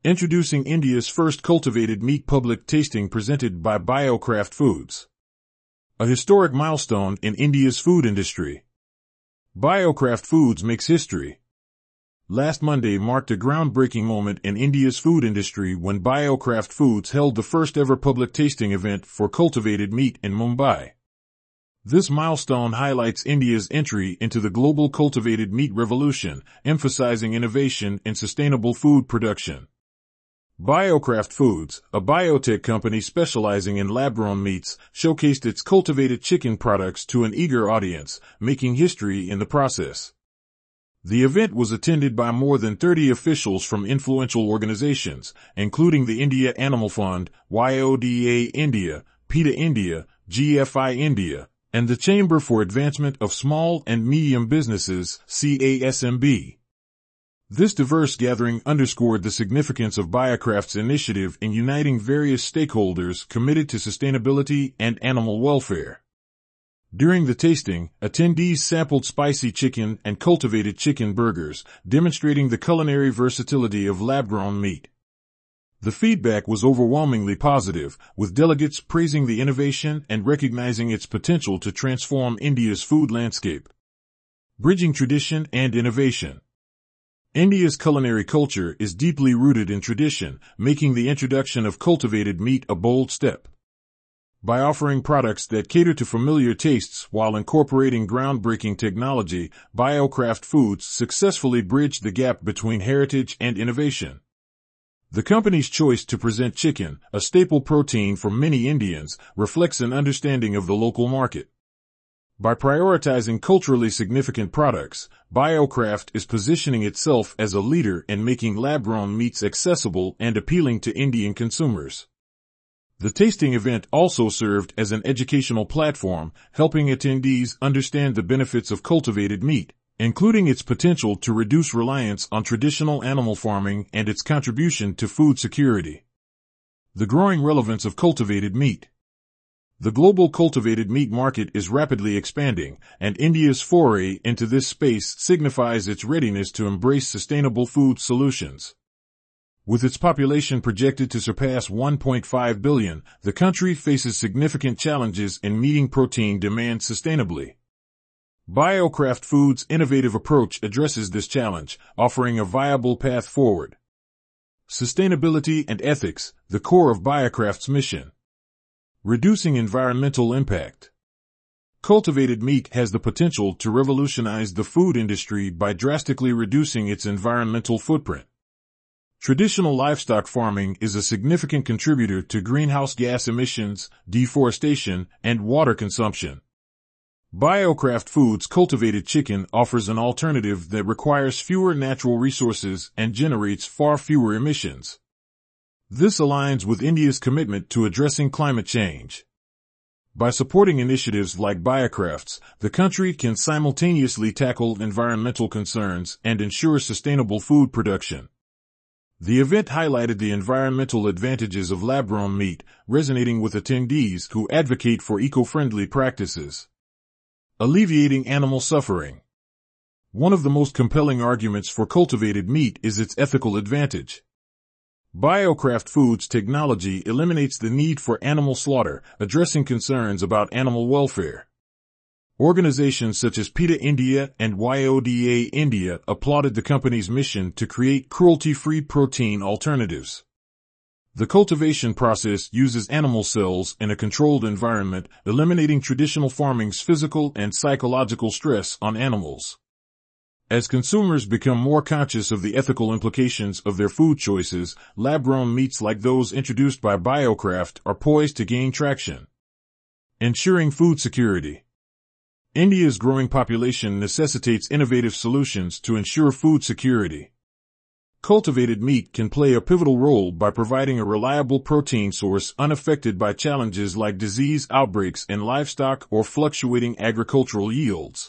Introducing India's first cultivated meat public tasting presented by BioCraft Foods. A historic milestone in India's food industry. BioCraft Foods makes history. Last Monday marked a groundbreaking moment in India's food industry when BioCraft Foods held the first ever public tasting event for cultivated meat in Mumbai. This milestone highlights India's entry into the global cultivated meat revolution, emphasizing innovation in sustainable food production. BioCraft Foods, a biotech company specializing in lab-grown meats, showcased its cultivated chicken products to an eager audience, making history in the process. The event was attended by more than 30 officials from influential organizations, including the India Animal Fund, YODA India, PETA India, GFI India, and the Chamber for Advancement of Small and Medium Businesses, CASMB. This diverse gathering underscored the significance of BioCraft's initiative in uniting various stakeholders committed to sustainability and animal welfare. During the tasting, attendees sampled spicy chicken and cultivated chicken burgers, demonstrating the culinary versatility of lab-grown meat. The feedback was overwhelmingly positive, with delegates praising the innovation and recognizing its potential to transform India's food landscape. Bridging tradition and innovation. India's culinary culture is deeply rooted in tradition, making the introduction of cultivated meat a bold step. By offering products that cater to familiar tastes while incorporating groundbreaking technology, BioCraft Foods successfully bridged the gap between heritage and innovation. The company's choice to present chicken, a staple protein for many Indians, reflects an understanding of the local market. By prioritizing culturally significant products, BioCraft is positioning itself as a leader in making lab-grown meats accessible and appealing to Indian consumers. The tasting event also served as an educational platform, helping attendees understand the benefits of cultivated meat, including its potential to reduce reliance on traditional animal farming and its contribution to food security. The growing relevance of cultivated meat. The global cultivated meat market is rapidly expanding, and India's foray into this space signifies its readiness to embrace sustainable food solutions. With its population projected to surpass 1.5 billion, the country faces significant challenges in meeting protein demand sustainably. BioCraft Foods' innovative approach addresses this challenge, offering a viable path forward. Sustainability and ethics, the core of BioCraft's mission. Reducing environmental impact. Cultivated meat has the potential to revolutionize the food industry by drastically reducing its environmental footprint. Traditional livestock farming is a significant contributor to greenhouse gas emissions, deforestation, and water consumption. BioCraft Foods' cultivated chicken offers an alternative that requires fewer natural resources and generates far fewer emissions. This aligns with India's commitment to addressing climate change. By supporting initiatives like BioCraft's, the country can simultaneously tackle environmental concerns and ensure sustainable food production. The event highlighted the environmental advantages of lab-grown meat, resonating with attendees who advocate for eco-friendly practices. Alleviating animal suffering. One of the most compelling arguments for cultivated meat is its ethical advantage. BioCraft Foods technology eliminates the need for animal slaughter, addressing concerns about animal welfare. Organizations such as PETA India and YODA India applauded the company's mission to create cruelty-free protein alternatives. The cultivation process uses animal cells in a controlled environment, eliminating traditional farming's physical and psychological stress on animals. As consumers become more conscious of the ethical implications of their food choices, lab-grown meats like those introduced by BioCraft are poised to gain traction. Ensuring food security. India's growing population necessitates innovative solutions to ensure food security. Cultivated meat can play a pivotal role by providing a reliable protein source unaffected by challenges like disease outbreaks in livestock or fluctuating agricultural yields.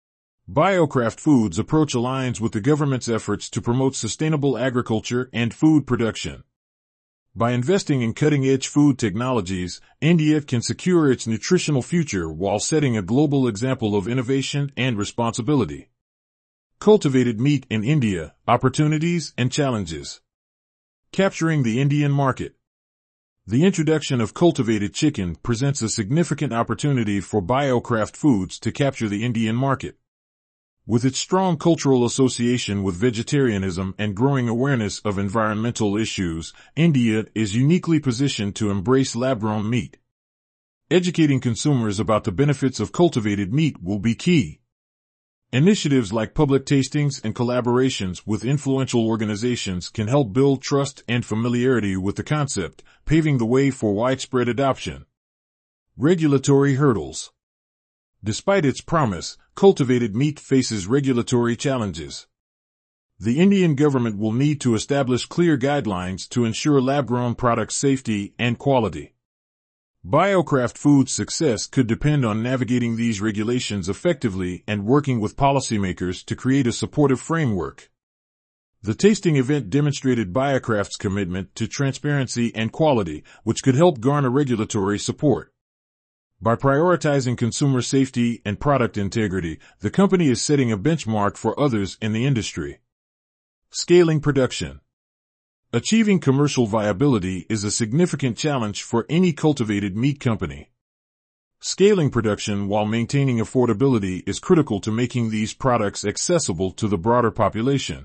BioCraft Foods' approach aligns with the government's efforts to promote sustainable agriculture and food production. By investing in cutting-edge food technologies, India can secure its nutritional future while setting a global example of innovation and responsibility. Cultivated meat in India, opportunities and challenges. Capturing the Indian market. The introduction of cultivated chicken presents a significant opportunity for BioCraft Foods to capture the Indian market. With its strong cultural association with vegetarianism and growing awareness of environmental issues, India is uniquely positioned to embrace lab-grown meat. Educating consumers about the benefits of cultivated meat will be key. Initiatives like public tastings and collaborations with influential organizations can help build trust and familiarity with the concept, paving the way for widespread adoption. Regulatory hurdles. Despite its promise, cultivated meat faces regulatory challenges. The Indian government will need to establish clear guidelines to ensure lab-grown product safety and quality. BioCraft Foods' success could depend on navigating these regulations effectively and working with policymakers to create a supportive framework. The tasting event demonstrated BioCraft's commitment to transparency and quality, which could help garner regulatory support. By prioritizing consumer safety and product integrity, the company is setting a benchmark for others in the industry. Scaling production. Achieving commercial viability is a significant challenge for any cultivated meat company. Scaling production while maintaining affordability is critical to making these products accessible to the broader population.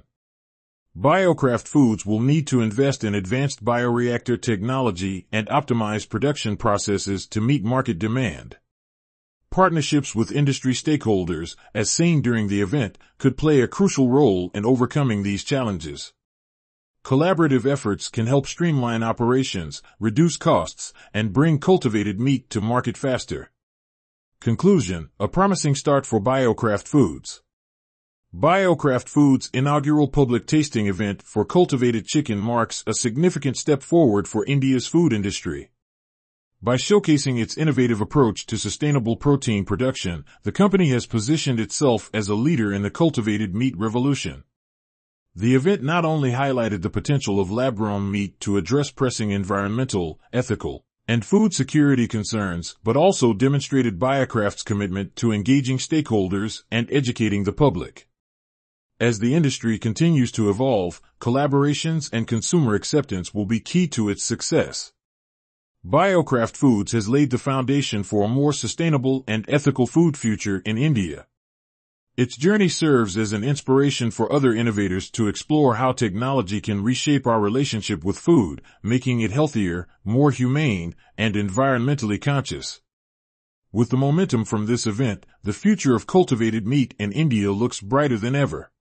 BioCraft Foods will need to invest in advanced bioreactor technology and optimize production processes to meet market demand. Partnerships with industry stakeholders, as seen during the event, could play a crucial role in overcoming these challenges. Collaborative efforts can help streamline operations, reduce costs, and bring cultivated meat to market faster. Conclusion: a promising start for BioCraft Foods. BioCraft Foods' inaugural public tasting event for cultivated chicken marks a significant step forward for India's food industry. By showcasing its innovative approach to sustainable protein production, the company has positioned itself as a leader in the cultivated meat revolution. The event not only highlighted the potential of lab-grown meat to address pressing environmental, ethical, and food security concerns, but also demonstrated BioCraft's commitment to engaging stakeholders and educating the public. As the industry continues to evolve, collaborations and consumer acceptance will be key to its success. BioCraft Foods has laid the foundation for a more sustainable and ethical food future in India. Its journey serves as an inspiration for other innovators to explore how technology can reshape our relationship with food, making it healthier, more humane, and environmentally conscious. With the momentum from this event, the future of cultivated meat in India looks brighter than ever.